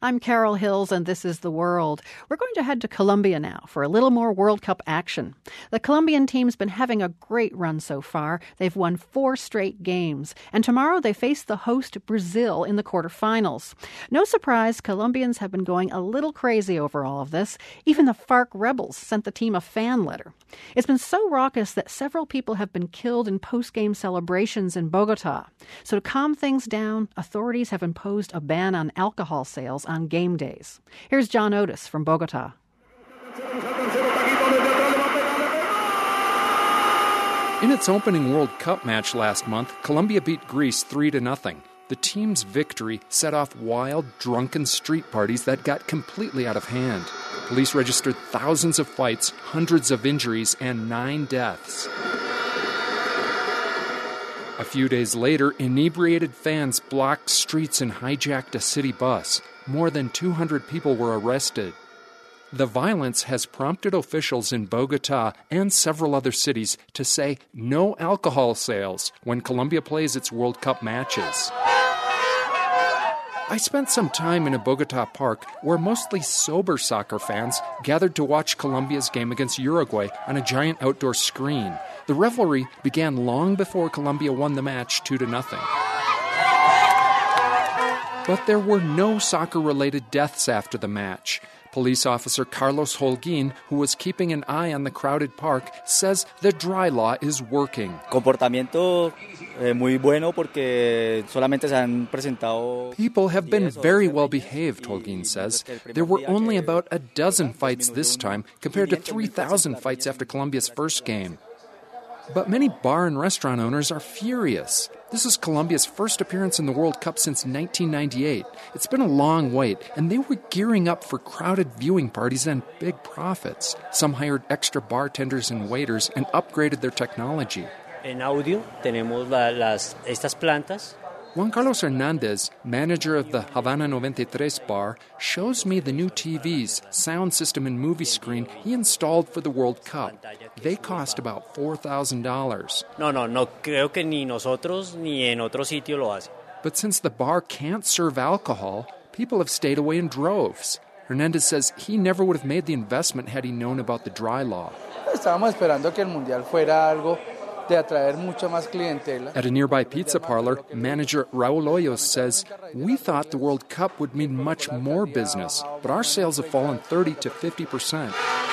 I'm Carol Hills, and this is The World. We're going to head to Colombia now for a little more World Cup action. The Colombian team's been having a great run so far. They've won 4 straight games, and tomorrow they face the host Brazil in the quarterfinals. No surprise, Colombians have been going a little crazy over all of this. Even the FARC rebels sent the team a fan letter. It's been so raucous that several people have been killed in post-game celebrations in Bogota. So to calm things down, authorities have imposed a ban on alcohol sales on game days. Here's John Otis from Bogota. In its opening World Cup match last month, Colombia beat Greece 3-0. The team's victory set off wild, drunken street parties that got completely out of hand. Police registered thousands of fights, hundreds of injuries, and 9 deaths. A few days later, inebriated fans blocked streets and hijacked a city bus. More than 200 people were arrested. The violence has prompted officials in Bogota and several other cities to say no alcohol sales when Colombia plays its World Cup matches. I spent some time in a Bogota park where mostly sober soccer fans gathered to watch Colombia's game against Uruguay on a giant outdoor screen. The revelry began long before Colombia won the match 2-0. But there were no soccer-related deaths after the match. Police officer Carlos Holguin, who was keeping an eye on the crowded park, says the dry law is working. Comportamiento muy bueno porque solamente se han presentado. People have been very well behaved, Holguin says. There were only about a dozen fights this time, compared to 3,000 fights after Colombia's first game. But many bar and restaurant owners are furious. This is Colombia's first appearance in the World Cup since 1998. It's been a long wait, and they were gearing up for crowded viewing parties and big profits. Some hired extra bartenders and waiters and upgraded their technology. En audio tenemos estas plantas. Juan Carlos Hernandez, manager of the Havana 93 bar, shows me the new TVs, sound system, and movie screen he installed for the World Cup. They cost about $4,000. No creo que ni nosotros ni en otro sitio lo hacen. But since the bar can't serve alcohol, people have stayed away in droves. Hernandez says he never would have made the investment had he known about the dry law. Estábamos esperando que el Mundial fuera algo de atraer mucha más clientela. At a nearby pizza parlor, manager Raul Hoyos says, "We thought the World Cup would mean much more business, but our sales have fallen 30 to 50%.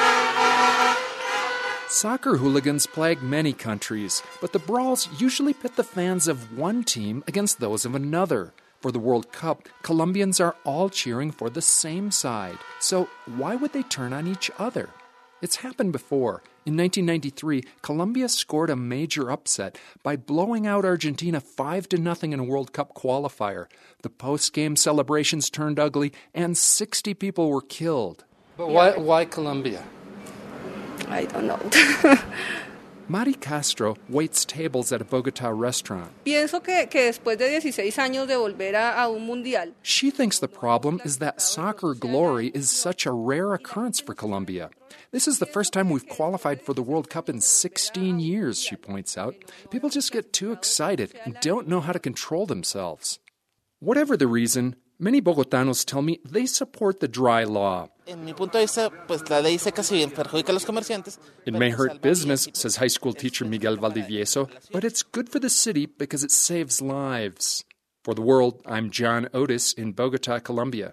Soccer hooligans plague many countries, but the brawls usually pit the fans of one team against those of another. For the World Cup, Colombians are all cheering for the same side. So why would they turn on each other? It's happened before. In 1993, Colombia scored a major upset by blowing out Argentina 5-0 in a World Cup qualifier. The post-game celebrations turned ugly, and 60 people were killed. But why Colombia? I don't know. Mari Castro waits tables at a Bogota restaurant. Pienso que después de 16 años de volver a un mundial. She thinks the problem is that soccer glory is such a rare occurrence for Colombia. This is the first time we've qualified for the World Cup in 16 years, she points out. People just get too excited and don't know how to control themselves. Whatever the reason, many Bogotanos tell me they support the dry law. En mi punto de vista, pues la ley seca si bien perjudica a los comerciantes. It may hurt business, says high school teacher Miguel Valdivieso, but it's good for the city because it saves lives. For The World, I'm John Otis in Bogota, Colombia.